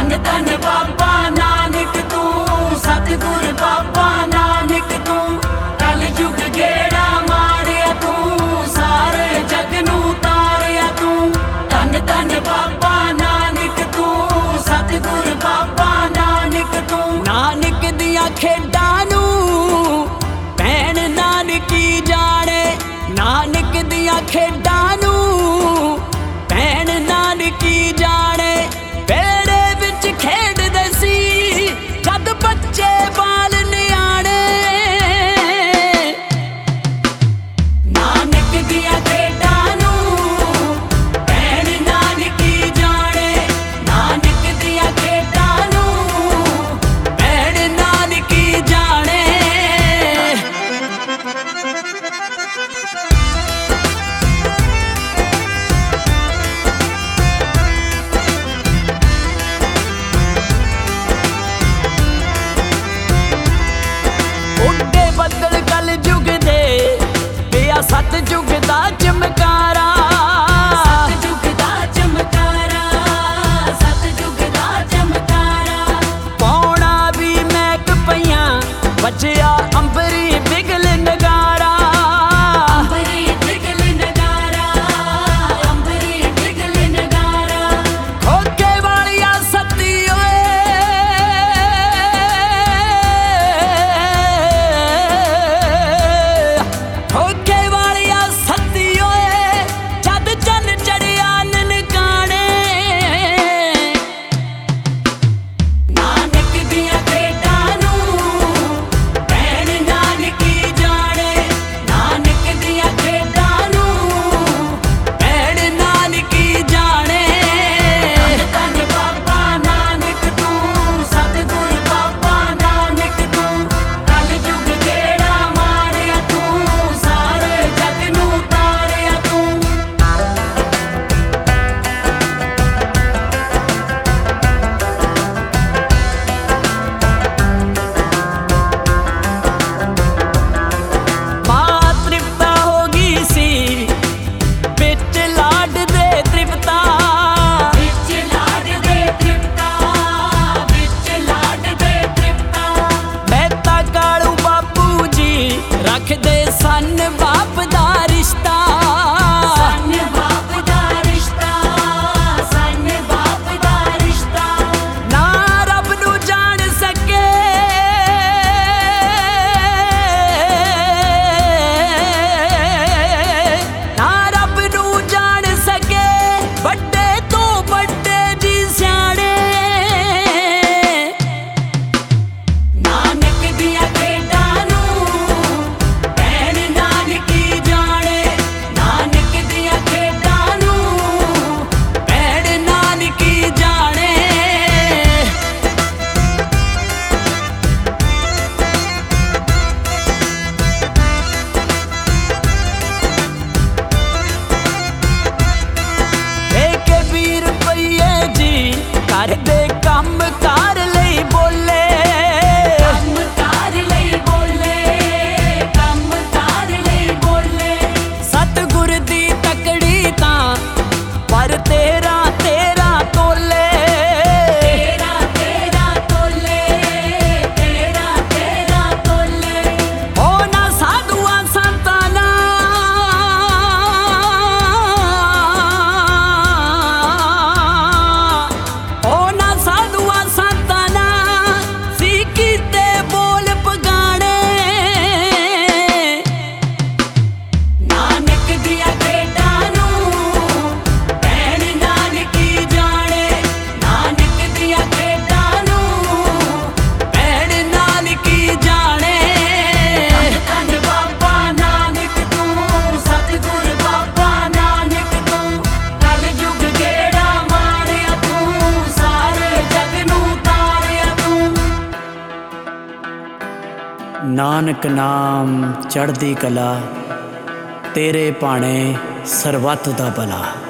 धन धन बाबा नानक तू, सतगुर बाबा नानक तू, कल युग गेड़ा मारिया तू, सारे जग नू तारिया तू। धन धन बाबा नानक तू, सतगुर बाबा नानक तू। नानक दियां खेडां नू भैन नानकी जाने, नानक दियां खेडां नू भैन नानकी जाने। बेड़े विच खेडदे सी जद बच्चे बाल नियाणे, नानक दियां खेडां नू भैन नानकी जाने, नानक दियां खेडां नू भैन नानकी जाने। ਉੱਡੇ ਬੱਦਲ ਕਲ ਯੁਗ ਦੇ ਪਿਆ ਸਤ ਯੁਗ ਦਾ ਚਮਕਾਰਾ, ਸਤ ਯੁਗ ਦਾ ਚਮਕਾਰਾ, ਸਤ ਯੁਗ ਦਾ ਚਮਕਾਰਾ। ਪੌਣਾ ਵੀ ਮਹਿਕ ਪਈਆਂ ਵੱਜਿਆ ਅੰਬਰੀ ਬਿਗਲ ਨਗਾਰਾ, ਅੰਬਰੀ ਬਿਗਲ ਨਗਾਰਾ, ਅੰਬਰੀ ਬਿਗਲ ਨਗਾਰਾ। ਖੋਕੇ ਵਾਲੀਆ ਸੱਤੀ ਓਏ, ਖੋਕੇ ਵਾਲੀਆ ਸੱਤੀ ਓਏ, ਜਦ ਚੰਨ ਚੜਿਆ ਨਨਕਾਣੇ। ਨਾਨਕ ਦੀਆਂ ਖੇਡਾਂ ਨੂੰ ਭੈਣ ਨਾਨਕੀ ਜਾਣੇ, ਨਾਨਕ ਦੀਆਂ ਖੇਡਾਂ ਨੂੰ ਭੈਣ ਨਾਨਕੀ ਜਾਣੇ। ਧੰਨ ਧੰਨ ਬਾਬਾ ਨਾਨਕ ਤੂੰ, ਸਤਿਗੁਰ ਬਾਬਾ ਨਾਨਕ ਤੂੰ, ਕਲ ਯੁਗ ਗੇੜਾ ਮਾਰਿਆ ਤੂੰ, ਸਾਰੇ ਜਗ ਨੂੰ ਤਾਰਿਆ ਤੂੰ। ਮਾਂ ਤ੍ਰਿਪਤਾ ਹੋ ਗਈ ਸੀ ਵਿੱਚ ਲਾਡ ਦੇ ਤ੍ਰਿਪਤਾ, ਵਿੱਚ ਲਾਡ ਦੇ ਤ੍ਰਿਪਤਾ, ਵਿੱਚ ਲਾਡ ਦੇ ਤ੍ਰਿਪਤਾ। ਮਹਿਤਾ ਕਾਲੂ ਬਾਪੂ ਜੀ ਰੱਖਦੇ ਸਨ ਬਾਪ ਦਾ ਰਿਸ਼ਤਾ, ਸਨ ਬਾਪ ਦਾ ਰਿਸ਼ਤਾ, ਸਨ ਬਾਪ ਦਾ ਰਿਸ਼ਤਾ। ਨਾ ਰੱਬ ਨੂੰ ਜਾਣ ਸਕੇ ਨਾ ਰੱਬ ਨੂੰ ਜਾਣ ਸਕੇ, ਵੱਡੇ ਤੋਂ ਵੱਡੇ ਜੀ ਸਿਆਣੇ। ਨਾਨਕ ਦੀਆਂ ਖੇਡਾਂ ਨੂੰ ਭੈਣ ਨਾਨਕੀ ਜਾਣੇ, ਨਾਨਕ ਦੀਆਂ ਖੇਡਾਂ ਨੂੰ ਭੈਣ ਨਾਨਕੀ ਜਾਣੇ। ਠੇਕੇ 20 ਰੁਪਈਏ ਜੀ ਕਰਦੇ ਕੰਮ ਕਾਰ ਲਈ ਬੋਲੇ, ਕੰਮ ਕਾਰ ਲਈ ਬੋਲੇ, ਕੰਮ ਕਾਰ ਲਈ ਬੋਲੇ। ਸਤਿਗੁਰ ਦੀ ਤਕੜੀ ਤਾਂ ਪਰ ਤੇਰਾ ਤੇਰਾ ਤੋਲੇ, ਤੇਰਾ ਤੇਰਾ ਤੋਲੇ, ਤੇਰਾ ਤੇਰਾ ਤੋਲੇ। ਉਹਨਾਂ ਸਾਧੂਆਂ ਸੰਤਾਂ ਉਹਨਾਂ ਸਾਧੂਆਂ ਸੰਤਾਂ ਨਾਲ ਸੀ ਕੀਤੇ ਬੋਲ ਪਗਾਣੇ। ਨਾਨਕ ਦੀਆਂ ਖੇਡਾਂ ਨੂੰ ਭੈਣ ਨਾਨਕੀ ਜਾਣੇ, ਨਾਨਕ ਦੀਆਂ ਖੇਡਾਂ ਨੂੰ ਭੈਣ ਨਾਨਕੀ ਜਾਣੇ। ਧੰਨ ਧੰਨ ਬਾਬਾ ਨਾਨਕ ਤੂੰ, ਸਤਿਗੁਰ ਬਾਬਾ ਨਾਨਕ ਤੂੰ, ਕਲ ਯੁਗ ਗੇੜਾ ਮਾਰਿਆ ਤੂੰ, ਸਾਰੇ ਜਗ ਨੂੰ ਤਾਰਿਆ ਤੂੰ। ਨਾਨਕ ਨਾਮ ਚੜ੍ਹਦੀ ਕਲਾ, ਤੇਰੇ ਭਾਣੇ ਸਰਬੱਤ ਦਾ ਭਲਾ।